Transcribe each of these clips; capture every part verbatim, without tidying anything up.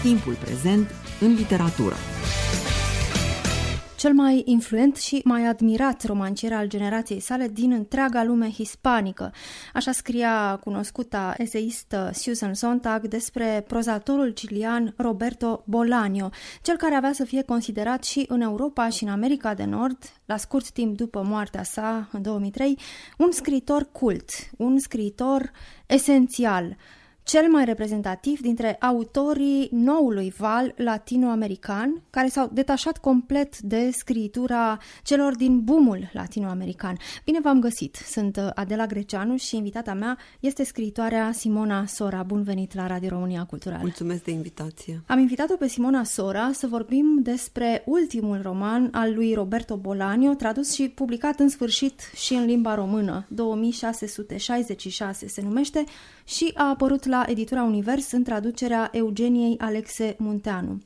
Timpul prezent în literatură. Cel mai influent și mai admirat romancier al generației sale din întreaga lume hispanică. Așa scria cunoscuta eseistă Susan Sontag despre prozatorul cilian Roberto Bolaño, cel care avea să fie considerat și în Europa și în America de Nord, la scurt timp după moartea sa, în două mii trei, un scriitor cult, un scriitor esențial, cel mai reprezentativ dintre autorii noului val latinoamerican, care s-au detașat complet de scriitura celor din boomul latinoamerican. Bine v-am găsit! Sunt Adela Greceanu și invitata mea este scriitoarea Simona Sora. Bun venit la Radio România Cultural! Mulțumesc de invitație! Am invitat-o pe Simona Sora să vorbim despre ultimul roman al lui Roberto Bolaño, tradus și publicat în sfârșit și în limba română. două mii șase sute șaizeci și șase se numește și a apărut la editura Univers în traducerea Eugeniei Alexe Munteanu.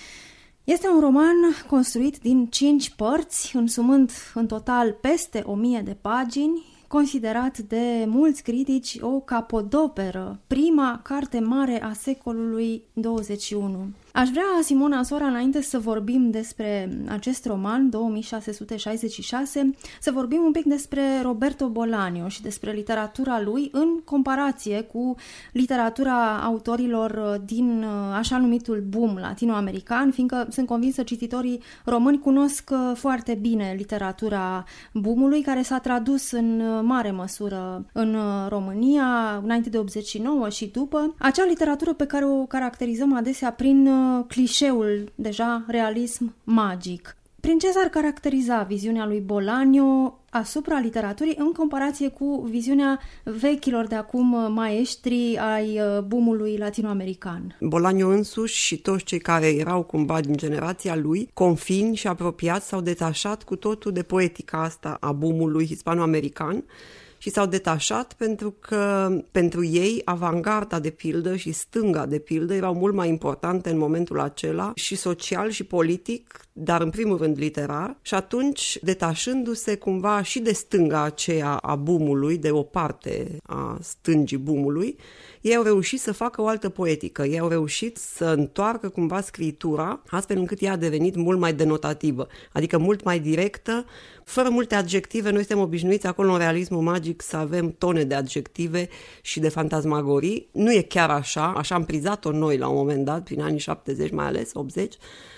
Este un roman construit din cinci părți, însumând în total peste o mie de pagini, considerat de mulți critici o capodoperă, prima carte mare a secolului douăzeci și unu. Aș vrea, Simona Sora, înainte să vorbim despre acest roman, două mii șase sute șaizeci și șase, să vorbim un pic despre Roberto Bolaño și despre literatura lui în comparație cu literatura autorilor din așa numitul boom latinoamerican, fiindcă sunt convinsă cititorii români cunosc foarte bine literatura boomului, care s-a tradus în mare măsură în România, înainte de optzeci și nouă și după. Acea literatură pe care o caracterizăm adesea prin clișeul, deja, realism magic. Prin ce s-ar caracteriza viziunea lui Bolaño asupra literaturii în comparație cu viziunea vechilor de acum maestri ai boomului latinoamerican? Bolaño însuși și toți cei care erau cumva din generația lui, confini și apropiați, s-au detașat cu totul de poetica asta a boomului hispanoamerican și s-au detașat pentru că pentru ei avangarda de pildă și stânga de pildă erau mult mai importante în momentul acela și social și politic, dar în primul rând literar, și atunci detașându-se cumva și de stânga aceea a boomului, de o parte a stângii boomului, ei au reușit să facă o altă poetică, ei au reușit să întoarcă cumva scritura, astfel încât ea a devenit mult mai denotativă, adică mult mai directă, fără multe adjective. Noi suntem obișnuiți acolo în realismul magic să avem tone de adjective și de fantasmagorii. Nu e chiar așa, așa am prizat-o noi la un moment dat, prin anii șaptezeci, mai ales optzeci,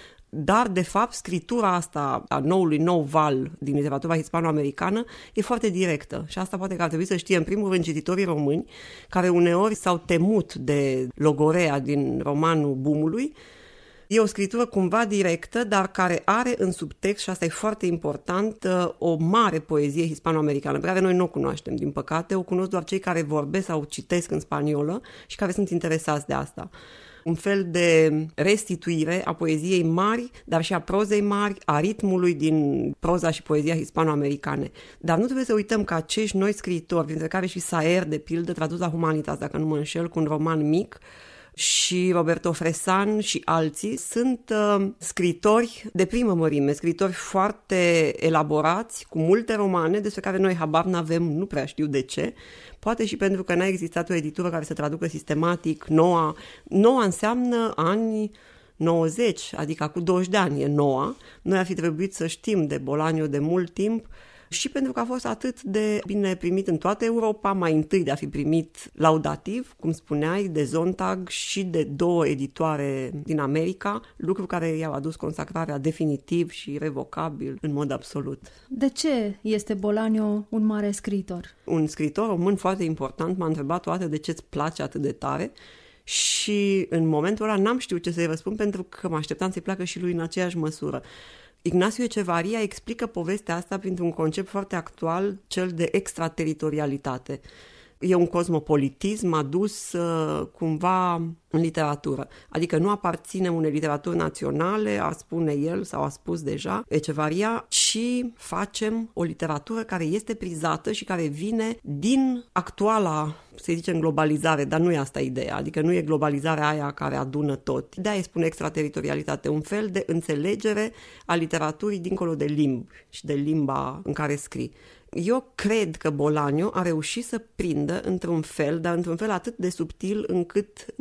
dar, de fapt, scritura asta a noului nou val din literatura hispano-americană e foarte directă și asta poate că ar trebui să știe, în primul rând, cititorii români, care uneori s-au temut de logorea din romanul boomului. E o scritură cumva directă, dar care are în subtext, și asta e foarte important, o mare poezie hispano-americană, pe care noi nu o cunoaștem, din păcate, o cunosc doar cei care vorbesc sau citesc în spaniolă și care sunt interesați de asta. Un fel de restituire a poeziei mari, dar și a prozei mari, a ritmului din proza și poezia hispano-americane. Dar nu trebuie să uităm că acești noi scriitori, printre care și Saer, de pildă, tradus la Humanitas, dacă nu mă înșel, cu un roman mic, și Roberto Fresan și alții, sunt uh, scritori de primă mărime, scritori foarte elaborați, cu multe romane, despre care noi habar n-avem, nu prea știu de ce, poate și pentru că n-a existat o editură care să traducă sistematic. Noua, noua înseamnă ani nouăzeci, adică acum douăzeci de ani e noua. Noi ar fi trebuit să știm de Bolaño de mult timp, și pentru că a fost atât de bine primit în toată Europa, mai întâi de a fi primit laudativ, cum spuneai, de Sontag și de două editoare din America, lucru care i-au adus consacrarea definitiv și revocabil în mod absolut. De ce este Bolaño un mare scriitor? Un scriitor român foarte important m-a întrebat toate de ce îți place atât de tare și în momentul ăla n-am știut ce să-i răspund, pentru că mă așteptam să-i placă și lui în aceeași măsură. Ignacio Echevarria explică povestea asta printr-un concept foarte actual, cel de extrateritorialitate. E un cosmopolitism adus uh, cumva în literatură. Adică nu aparține unei literaturi naționale, a spune el sau a spus deja Echevarria, ci facem o literatură care este prizată și care vine din actuala, să zicem, globalizare, dar nu e asta ideea, adică nu e globalizarea aia care adună tot. De-aia spune extrateritorialitate, un fel de înțelegere a literaturii dincolo de limbi și de limba în care scrii. Eu cred că Bolaño a reușit să prindă într-un fel, dar într-un fel atât de subtil încât numai un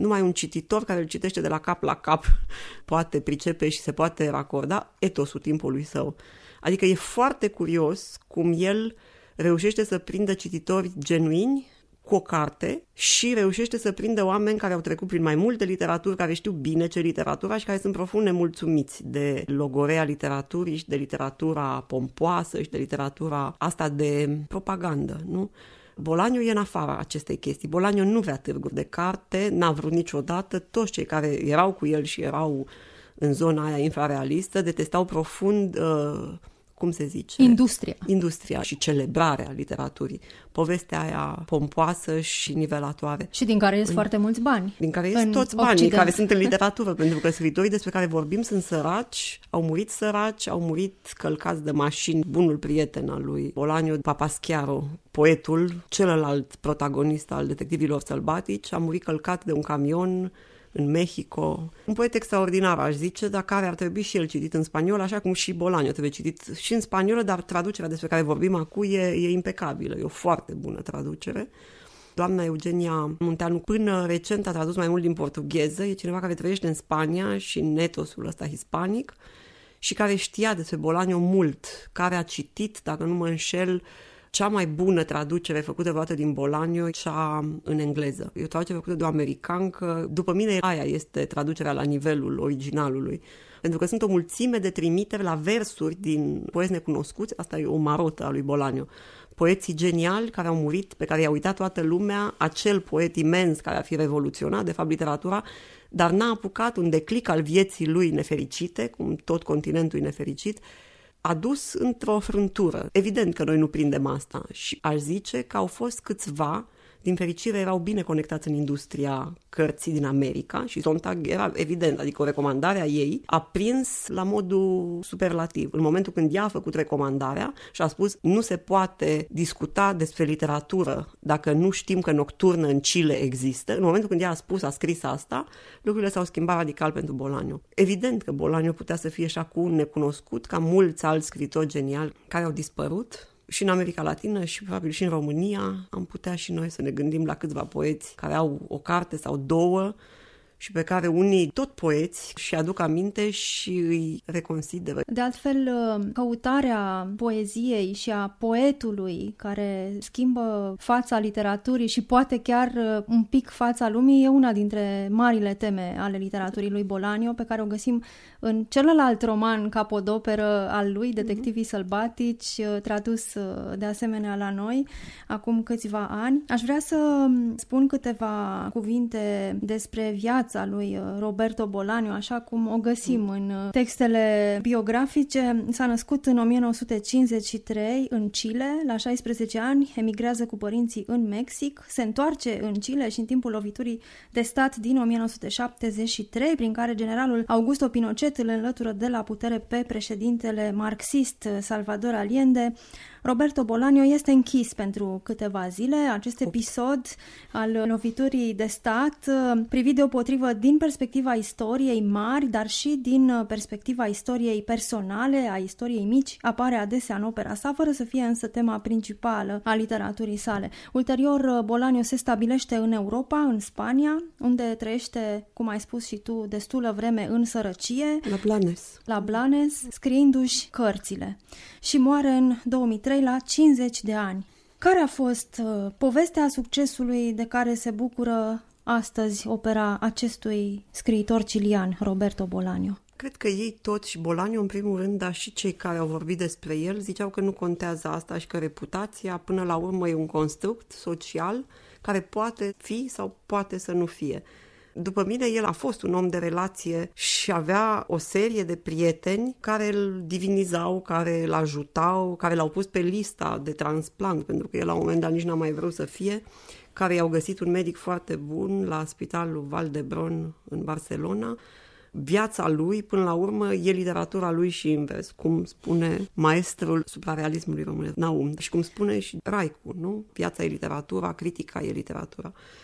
cititor care îl citește de la cap la cap poate pricepe și se poate racorda etosul timpului său. Adică e foarte curios cum el reușește să prindă cititori genuini cu o carte și reușește să prindă oameni care au trecut prin mai multe literaturi, care știu bine ce literatura și care sunt profund nemulțumiți de logorea literaturii și de literatura pompoasă și de literatura asta de propagandă, nu? Bolaniu e în afara acestei chestii. Bolaniu nu vrea târguri de carte, n-a vrut niciodată. Toți cei care erau cu el și erau în zona aia infrarealistă detestau profund... Uh, cum se zice? Industria. Industria și celebrarea literaturii. Povestea aia pompoasă și nivelatoare. Și din care ies în, foarte mulți bani. Din care ies toți banii Occident. Care sunt în literatură, pentru că scriitorii despre care vorbim sunt săraci, au murit săraci, au murit călcați de mașini. Bunul prieten al lui Bolaño, Papaschiaro, poetul, celălalt protagonist al Detectivilor Sălbatici, a murit călcat de un camion în Mexico. Un poet extraordinar, aș zice, dar care ar trebui și el citit în spaniolă, așa cum și Bolaño trebuie citit și în spaniolă, dar traducerea despre care vorbim acum e, e impecabilă, e o foarte bună traducere. Doamna Eugenia Munteanu până recent a tradus mai mult din portugheză, e cineva care trăiește în Spania și în etosul ăsta hispanic și care știa despre Bolaño mult, care a citit, dacă nu mă înșel, cea mai bună traducere făcută vreodată din Bolaño, cea în engleză. E o traducere făcută de o americancă. După mine, aia este traducerea la nivelul originalului. Pentru că sunt o mulțime de trimiteri la versuri din poeți necunoscuți. Asta e o marotă a lui Bolaño. Poeții geniali care au murit, pe care i-a uitat toată lumea, acel poet imens care a fi revoluționat, de fapt, literatura, dar n-a apucat un declic al vieții lui nefericite, cum tot continentul e nefericit, a dus într-o frântură. Evident că noi nu prindem asta și aș zice că au fost câțiva, din fericire erau bine conectați în industria cărții din America și Sontag era evident, adică o recomandare a ei a prins la modul superlativ. În momentul când ea a făcut recomandarea și a spus nu se poate discuta despre literatură dacă nu știm că Nocturnă în Chile există, în momentul când ea a spus, a scris asta, lucrurile s-au schimbat radical pentru Bolaño. Evident că Bolaño putea să fie și acum necunoscut ca mulți alți scriitori geniali care au dispărut. Și în America Latină și probabil și în România am putea și noi să ne gândim la câțiva poeți care au o carte sau două și pe care unii tot poeți și aduc aminte și îi reconsideră. De altfel, căutarea poeziei și a poetului care schimbă fața literaturii și poate chiar un pic fața lumii e una dintre marile teme ale literaturii lui Bolaño, pe care o găsim în celălalt roman capodoperă al lui, Detectivii Sălbatici, tradus de asemenea la noi acum câțiva ani. Aș vrea să spun câteva cuvinte despre viața lui Roberto Bolaño, așa cum o găsim în textele biografice. S-a născut în o mie nouă sute cincizeci și trei în Chile, la șaisprezece ani emigrează cu părinții în Mexic, se întoarce în Chile și în timpul loviturii de stat din o mie nouă sute șaptezeci și trei, prin care generalul Augusto Pinochet îl înlătură de la putere pe președintele marxist Salvador Allende, Roberto Bolaño este închis pentru câteva zile. Acest episod al loviturii de stat, privit deopotrivă din perspectiva istoriei mari, dar și din perspectiva istoriei personale, a istoriei mici, apare adesea în opera sa, fără să fie însă tema principală a literaturii sale. Ulterior, Bolaño se stabilește în Europa, în Spania, unde trăiește, cum ai spus și tu, destulă vreme în sărăcie. La Blanes. La Blanes, scriindu-și cărțile. Și moare în două mii trei la cincizeci de ani. Care a fost uh, povestea succesului de care se bucură astăzi opera acestui scriitor cilian, Roberto Bolaño? Cred că ei toți și Bolaño, în primul rând, dar și cei care au vorbit despre el, ziceau că nu contează asta și că reputația, până la urmă, e un construct social care poate fi sau poate să nu fie. După mine, el a fost un om de relație și avea o serie de prieteni care îl divinizau, care îl ajutau, care l-au pus pe lista de transplant, pentru că el la un moment dat nici n-a mai vrut să fie, care i-au găsit un medic foarte bun la Spitalul Vall d'Hebron în Barcelona. Viața lui, până la urmă, e literatura lui și invers, cum spune maestrul suprarealismului românesc, Naum, și cum spune și Raicu, nu? Viața e literatura, critica e literatura.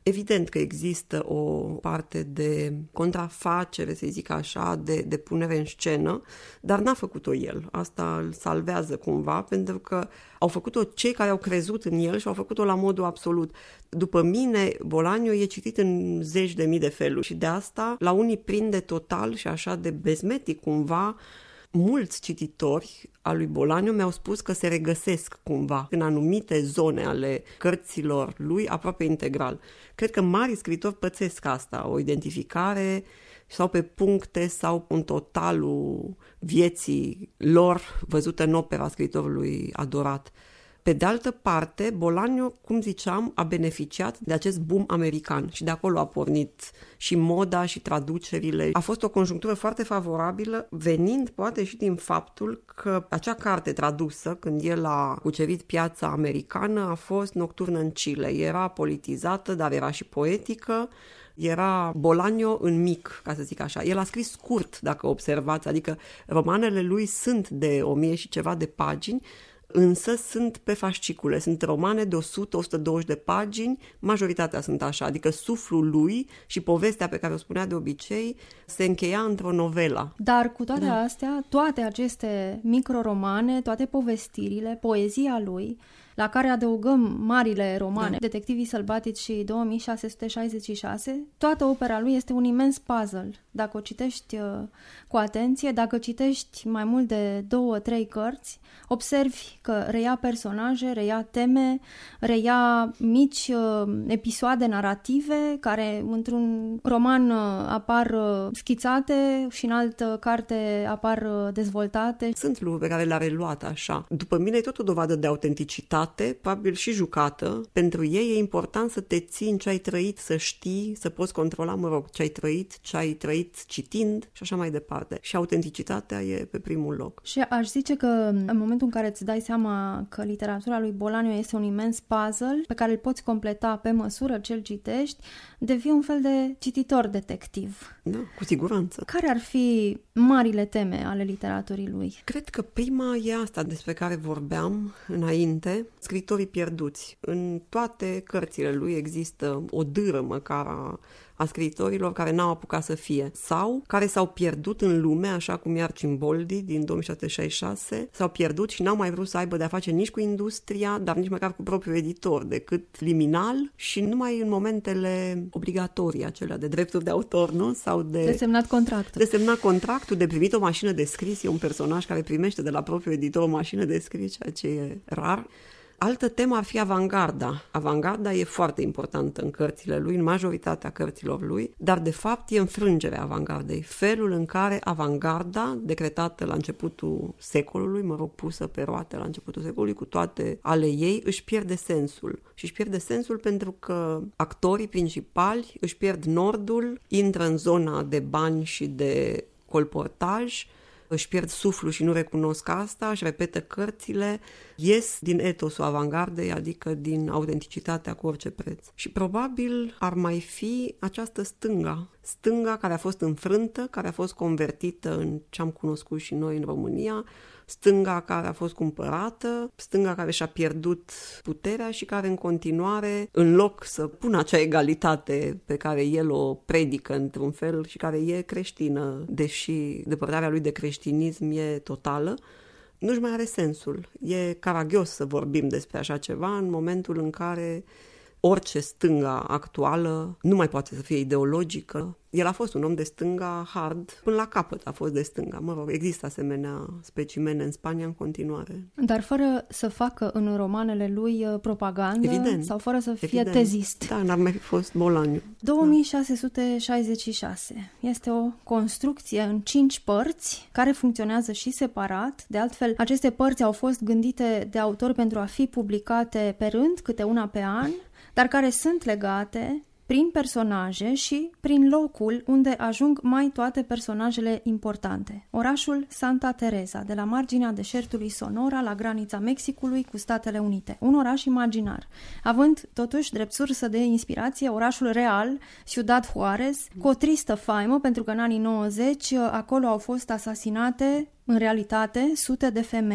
Evident că există o parte de contrafacere, să zic așa, de, de punere în scenă, dar n-a făcut-o el. Asta îl salvează cumva, pentru că au făcut-o cei care au crezut în el și au făcut-o la modul absolut. După mine, Bolaño e citit în zeci de mii de feluri și de asta la unii prinde total și așa de bezmetic cumva. Mulți cititori al lui Bolaño mi-au spus că se regăsesc cumva în anumite zone ale cărților lui aproape integral. Cred că mari scriitori pățesc asta, o identificare sau pe puncte sau în totalul vieții lor văzută în opera scriitorului adorat. Pe de altă parte, Bolaño, cum ziceam, a beneficiat de acest boom american și de acolo a pornit și moda și traducerile. A fost o conjunctură foarte favorabilă, venind poate și din faptul că acea carte tradusă, când el a cucerit piața americană, a fost Nocturnă în Chile. Era politizată, dar era și poetică. Era Bolaño în mic, ca să zic așa. El a scris scurt, dacă observați, adică romanele lui sunt de o mie și ceva de pagini, însă sunt pe fascicule, sunt romane de o sută - o sută douăzeci de pagini, majoritatea sunt așa, adică suflul lui și povestea pe care o spunea de obicei se încheia într-o novelă. Dar cu toate da. astea, toate aceste microromane, toate povestirile, poezia lui, la care adăugăm marile romane, da. Detectivii sălbatici și două mii șase sute șaizeci și șase, toată opera lui este un imens puzzle. Dacă o citești uh, cu atenție, dacă citești mai mult de două, trei cărți, observi că reia personaje, reia teme, reia mici uh, episoade narrative care într-un roman uh, apar uh, schițate și în altă carte apar uh, dezvoltate. Sunt lucruri pe care le-a reluat așa. După mine e tot o dovadă de autenticitate, probabil și jucată. Pentru ei e important să te țin ce ai trăit, să știi, să poți controla, mă rog, ce ai trăit, ce ai trăit citind și așa mai departe. Și autenticitatea e pe primul loc. Și aș zice că în momentul în care îți dai seama că literatura lui Bolaño este un imens puzzle pe care îl poți completa pe măsură ce îl citești, devii un fel de cititor detectiv. Da, cu siguranță. Care ar fi marile teme ale literaturii lui? Cred că prima e asta despre care vorbeam înainte, scritorii pierduți. În toate cărțile lui există o dâră măcar a a scriitorilor care n-au apucat să fie sau care s-au pierdut în lume, așa cum e Arcimboldi din două mii șase sute șaizeci și șase, s-au pierdut și n-au mai vrut să aibă de-a face nici cu industria, dar nici măcar cu propriul editor, decât liminal și numai în momentele obligatorii, acelea de drepturi de autor, nu? Sau de... De semnat contractul. De semnat contractul, de primit o mașină de scris, e un personaj care primește de la propriul editor o mașină de scris, ceea ce e rar. Altă temă ar fi avangarda. Avangarda e foarte importantă în cărțile lui, în majoritatea cărților lui, dar de fapt e înfrângerea avangardei. Felul în care avangarda, decretată la începutul secolului, mă rog, pusă pe roate la începutul secolului, cu toate ale ei, își pierde sensul. Și își pierde sensul pentru că actorii principali își pierd nordul, intră în zona de bani și de colportaj, își pierd suflul și nu recunosc asta, își repetă cărțile, ies din etosul avangardei, adică din autenticitatea cu orice preț. Și probabil ar mai fi această stânga, stânga care a fost înfrântă, care a fost convertită în ce am cunoscut și noi în România, stânga care a fost cumpărată, stânga care și-a pierdut puterea și care în continuare, în loc să pună acea egalitate pe care el o predică într-un fel și care e creștină, deși depărtarea lui de creștinism e totală, nu-și mai are sensul. E caragios să vorbim despre așa ceva în momentul în care orice stânga actuală nu mai poate să fie ideologică. El a fost un om de stânga hard, până la capăt a fost de stânga. Mă rog, există asemenea specimene în Spania în continuare. Dar fără să facă în romanele lui propagandă. Evident, sau fără să fie evident. tezist. Da, n-ar mai fi fost Bolaño. două mii șase sute șaizeci și șase este o construcție în cinci părți care funcționează și separat. De altfel, aceste părți au fost gândite de autor pentru a fi publicate pe rând, câte una pe an, dar care sunt legate prin personaje și prin locul unde ajung mai toate personajele importante. Orașul Santa Teresa, de la marginea deșertului Sonora, la granița Mexicului cu Statele Unite. Un oraș imaginar, având totuși drept sursă de inspirație orașul real, Ciudad Juárez, cu o tristă faimă, pentru că în anii nouăzeci acolo au fost asasinate, în realitate, sute de femei.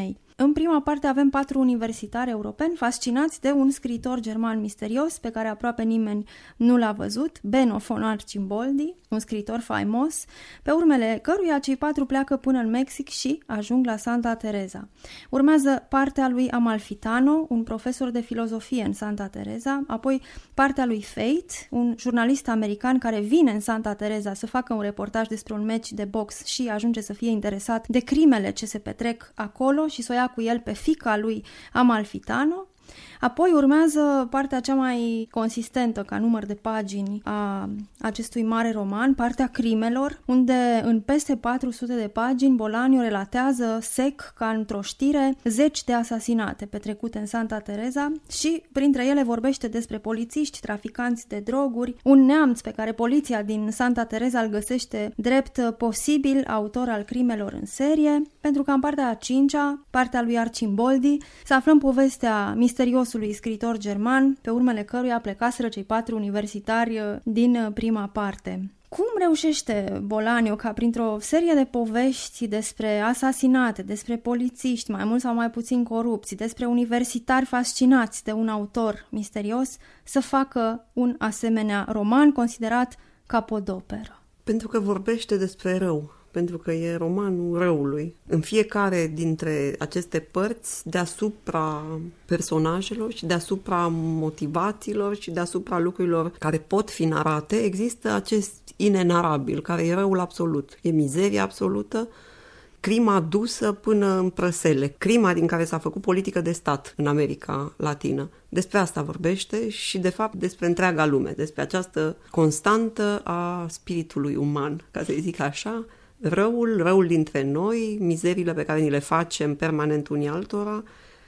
În prima parte avem patru universitari europeni fascinați de un scriitor german misterios pe care aproape nimeni nu l-a văzut, Benno von Arcimboldi, un scriitor faimos, pe urmele căruia cei patru pleacă până în Mexic și ajung la Santa Teresa. Urmează partea lui Amalfitano, un profesor de filozofie în Santa Teresa, apoi partea lui Fate, un jurnalist american care vine în Santa Teresa să facă un reportaj despre un meci de box și ajunge să fie interesat de crimele ce se petrec acolo și să o ia cu el pe fiica lui Amalfitano. Apoi urmează partea cea mai consistentă ca număr de pagini a acestui mare roman, partea crimelor, unde în peste patru sute de pagini Bolaño relatează sec, ca într-o știre, zeci de asasinate petrecute în Santa Teresa și printre ele vorbește despre polițiști, traficanți de droguri, un neamț pe care poliția din Santa Teresa îl găsește drept posibil autor al crimelor în serie, pentru că în partea a cincea, partea lui Arcimboldi, să aflăm povestea misteriosului scriitor german, pe urmele căruia plecaseră cei patru universitari din prima parte. Cum reușește Bolaño ca printr-o serie de povești despre asasinate, despre polițiști mai mult sau mai puțin corupți, despre universitari fascinați de un autor misterios, să facă un asemenea roman considerat capodoperă? Pentru că vorbește despre rău. Pentru că e romanul răului. În fiecare dintre aceste părți, deasupra personajelor și deasupra motivațiilor și deasupra lucrurilor care pot fi narate, există acest inenarabil, care e răul absolut. E mizeria absolută, crima dusă până în prăsele, crima din care s-a făcut politică de stat în America Latină. Despre asta vorbește și, de fapt, despre întreaga lume, despre această constantă a spiritului uman, ca să zic așa, răul, răul dintre noi, mizerile pe care ni le facem permanent unii altora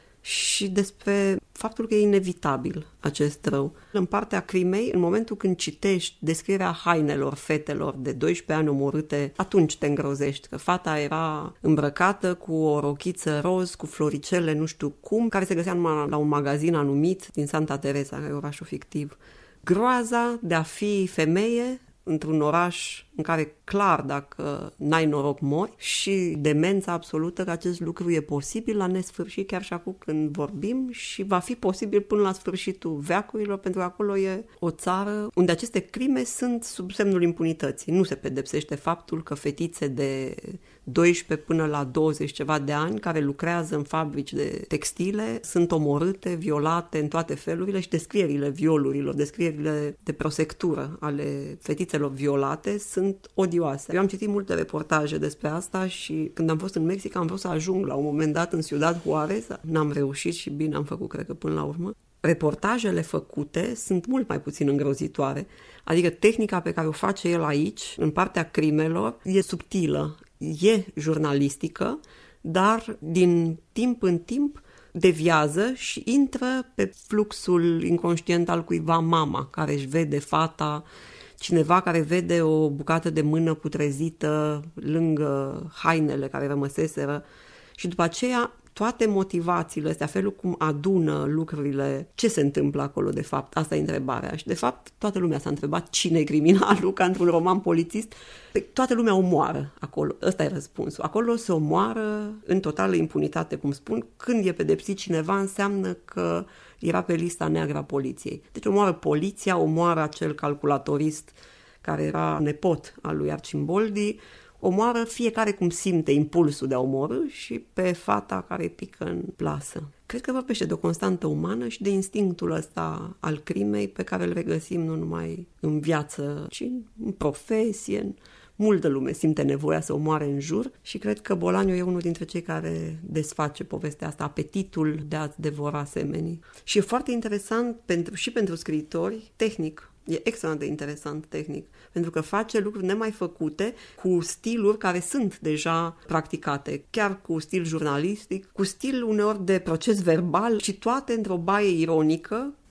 și despre faptul că e inevitabil acest rău. În partea crimei, în momentul când citești descrierea hainelor fetelor de doisprezece ani omorâte, atunci te îngrozești, că fata era îmbrăcată cu o rochiță roz, cu floricele, nu știu cum, care se găsea numai la un magazin anumit din Santa Teresa, care e orașul fictiv. Groaza de a fi femeie într-un oraș în care clar dacă n-ai noroc mori și demența absolută că acest lucru e posibil la nesfârșit chiar și acum când vorbim și va fi posibil până la sfârșitul veacurilor, pentru că acolo e o țară unde aceste crime sunt sub semnul impunității. Nu se pedepsește faptul că fetițe de doisprezece până la douăzeci ceva de ani care lucrează în fabrici de textile sunt omorâte, violate în toate felurile și descrierile violurilor, descrierile de prosectură ale fetițelor violate sunt odioase. Eu am citit multe reportaje despre asta și când am fost în Mexic am vrut să ajung la un moment dat în Ciudad Juárez, n-am reușit și bine am făcut, cred că până la urmă. Reportajele făcute sunt mult mai puțin îngrozitoare. Adică tehnica pe care o face el aici, în partea crimelor, e subtilă, e jurnalistică, dar din timp în timp deviază și intră pe fluxul inconștient al cuiva, mama, care își vede fata, cineva care vede o bucată de mână putrezită lângă hainele care rămăseseră și după aceea toate motivațiile astea, felul cum adună lucrurile, ce se întâmplă acolo de fapt, asta e întrebarea. Și de fapt toată lumea s-a întrebat cine e criminalul, ca într-un roman polițist. Toată lumea omoară acolo, ăsta e răspunsul. Acolo se omoară în totală impunitate, cum spun. Când e pedepsit cineva înseamnă că era pe lista neagră a poliției. Deci omoară poliția, omoară acel calculatorist care era nepot al lui Arcimboldi, omoară fiecare cum simte impulsul de a omorâ și pe fata care pică în plasă. Cred că vorbește de o constantă umană și de instinctul ăsta al crimei pe care îl regăsim nu numai în viață, ci în profesie. Multă lume simte nevoia să omoare în jur și cred că Bolaño e unul dintre cei care desface povestea asta, apetitul de a-ți devora semenii. Și e foarte interesant pentru, și pentru scriitori, tehnic. E extraordinar de interesant tehnic, pentru că face lucruri nemai făcute cu stiluri care sunt deja practicate, chiar cu stil jurnalistic, cu stil uneori de proces verbal și toate într-o baie ironică,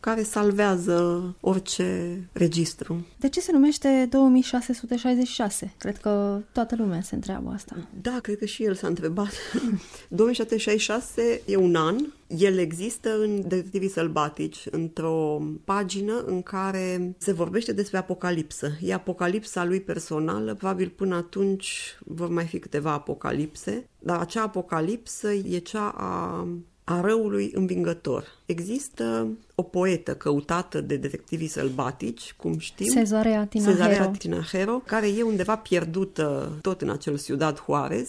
care salvează orice registru. De ce se numește două mii șase sute șaizeci și șase? Cred că toată lumea se întreabă asta. Da, cred că și el s-a întrebat. două mii șase sute șaizeci și șase e un an. El există în Detectivii Sălbatici, într-o pagină în care se vorbește despre apocalipsă. E apocalipsa lui personală, probabil până atunci vor mai fi câteva apocalipse, dar acea apocalipsă e cea a, a răului învingător. Există o poetă căutată de Detectivii Sălbatici, cum știm, Cezarea Tinajero. Cezarea Tinajero, care e undeva pierdută tot în acel Ciudad Juarez.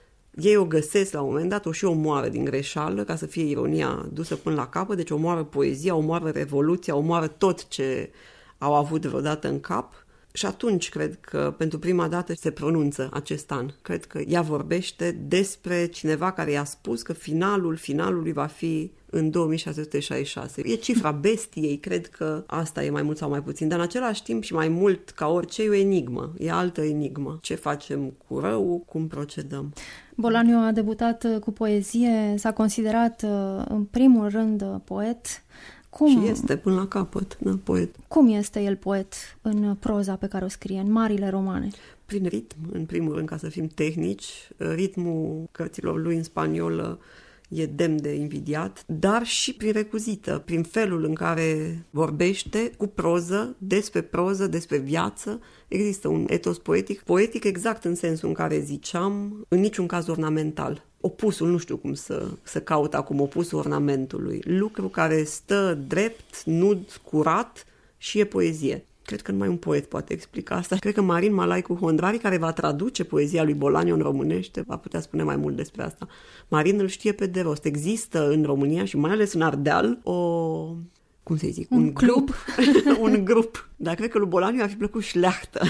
Ei o găsesc la un moment dat, o și omoară din greșeală, ca să fie ironia dusă până la capăt, deci omoară poezia, omoară revoluția, omoară tot ce au avut vreodată în cap. Și atunci cred că pentru prima dată se pronunță acest an. Cred că ea vorbește despre cineva care i-a spus că finalul finalului va fi în două mii șase sute șaizeci și șase. E cifra bestiei, cred că asta e mai mult sau mai puțin, dar în același timp și mai mult ca orice e o enigmă, e altă enigmă. Ce facem cu rău, cum procedăm? Bolanio a debutat cu poezie, s-a considerat în primul rând poet. Cum, și este până la capăt, da, poet. Cum este el poet în proza pe care o scrie, în marile romane? Prin ritm, în primul rând, ca să fim tehnici. Ritmul cărților lui în spaniolă e demn de invidiat, dar și prin recuzită, prin felul în care vorbește cu proză, despre proză, despre viață. Există un etos poetic, poetic exact în sensul în care ziceam, în niciun caz ornamental. Opusul, nu știu cum să, să caut acum, opusul ornamentului. Lucru care stă drept, nud, curat și e poezie. Cred că numai un poet poate explica asta. Cred că Marin Malaicu Hondrari, care va traduce poezia lui Bolanio în românește, va putea spune mai mult despre asta. Marin îl știe pe de rost. Există în România și mai ales în Ardeal o... cum să zic? Un, un club. un grup. Dar cred că lui Bolanio ar fi plăcut șleachtă,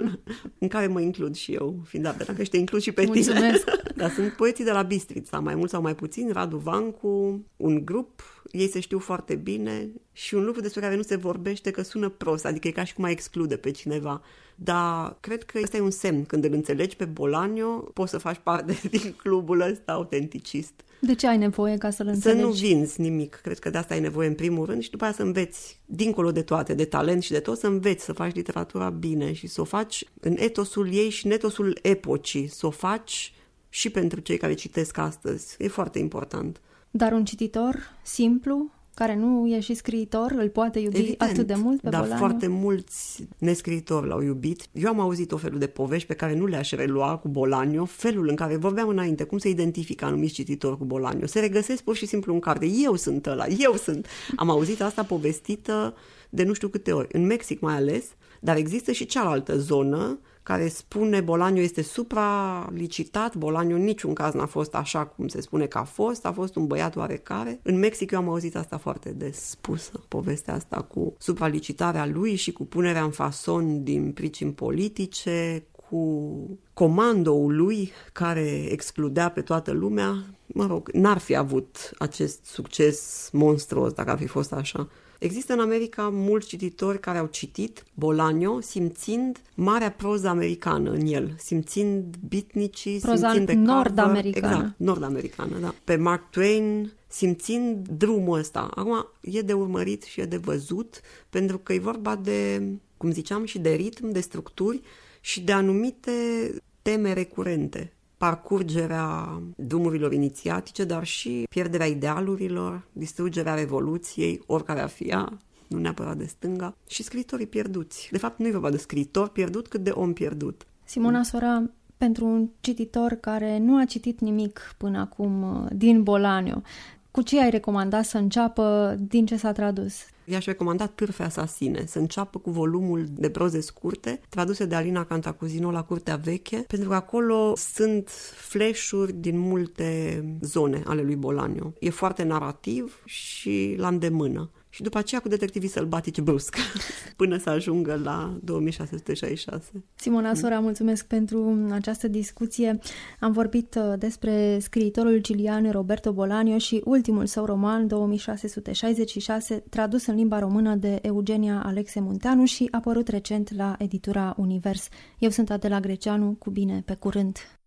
în care mă includ și eu, fiind ardelan, că și te includ și pe Mulțumesc. tine. Dar sunt poeții de la Bistrița, mai mult sau mai puțin, Radu Vancu, un grup, ei se știu foarte bine și un lucru despre care nu se vorbește că sună prost, adică e ca și cum ai exclude pe cineva. Dar cred că ăsta e un semn. Când îl înțelegi pe Bolanio, poți să faci parte din clubul ăsta autenticist. De ce ai nevoie ca să-l înțelegi? Să nu vinzi nimic. Cred că de asta ai nevoie în primul rând și după aia să înveți, dincolo de toate, de talent și de tot, să înveți să faci literatura bine și să o faci în etosul ei și în etosul epocii. Să o faci și pentru cei care citesc astăzi. E foarte important. Dar un cititor simplu, care nu e și scriitor, îl poate iubi Evident, atât de mult pe dar Bolanio? Foarte mulți nescriitori l-au iubit. Eu am auzit o felul de povești pe care nu le-aș relua cu Bolanio, felul în care vorbeam înainte, cum se identifică anumiți cititori cu Bolanio. Se regăsesc pur și simplu în carte. Eu sunt ăla, eu sunt. Am auzit asta povestită de nu știu câte ori, în Mexic mai ales, dar există și cealaltă zonă care spune Bolanio este supralicitat, Bolanio în niciun caz n-a fost așa cum se spune că a fost, a fost un băiat oarecare. În Mexic eu am auzit asta foarte des spusă, povestea asta cu supralicitarea lui și cu punerea în fason din pricini politice, cu comandoul lui care excludea pe toată lumea. Mă rog, n-ar fi avut acest succes monstruos dacă ar fi fost așa. Există în America mulți cititori care au citit Bolanio simțind marea proză americană în el, simțind beatnicii, proza simțind pe nord-americană. Exact, nord-americană, da. Pe Mark Twain, simțind drumul ăsta. Acum e de urmărit și e de văzut, pentru că e vorba de, cum ziceam, și de ritm, de structuri și de anumite teme recurente. Parcurgerea drumurilor inițiatice, dar și pierderea idealurilor, distrugerea revoluției, oricare ar fi ea, nu neapărat de stânga, și scriitorii pierduți. De fapt, nu e vorba de scriitor pierdut, cât de om pierdut. Simona Sora, pentru un cititor care nu a citit nimic până acum din Bolanio, cu ce ai recomandat să înceapă, din ce s-a tradus? I-aș recomanda Târfe asasine, să înceapă cu volumul de proze scurte, traduse de Alina Cantacuzino la Curtea Veche, pentru că acolo sunt flash-uri din multe zone ale lui Bolanio. E foarte narrativ și la îndemână. Și după aceea cu Detectivii Sălbatici brusc, până să ajungă la două mii șase sute șaizeci și șase. Simona Sora, mulțumesc pentru această discuție. Am vorbit despre scriitorul cilian Roberto Bolanio și ultimul său roman, două mii șase sute șaizeci și șase, tradus în limba română de Eugenia Alexe Munteanu și apărut recent la editura Univers. Eu sunt Adela Greceanu, cu bine, pe curând!